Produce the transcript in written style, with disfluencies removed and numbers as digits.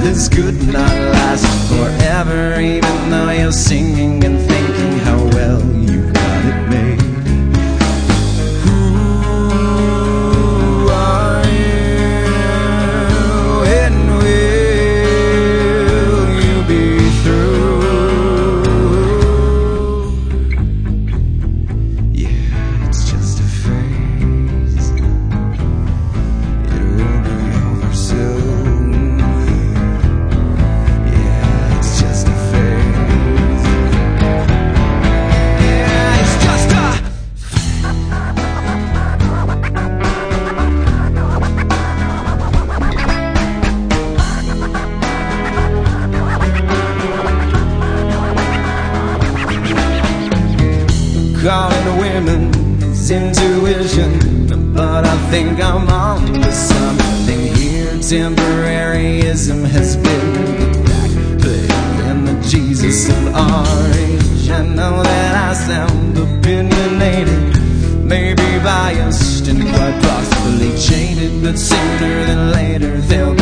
this could not last forever, even though you're singing and thinking how well you got it made. Who are you, and will you be through? Yeah, it's just a phase. It will be over soon. Yeah, it's just a phase. Yeah, it's just a calling women's intuition, but I think I'm on to something here. Temporaryism has been the backplay and the Jesus of our age. I know that I sound opinionated, maybe biased and quite possibly jaded, but sooner than later they'll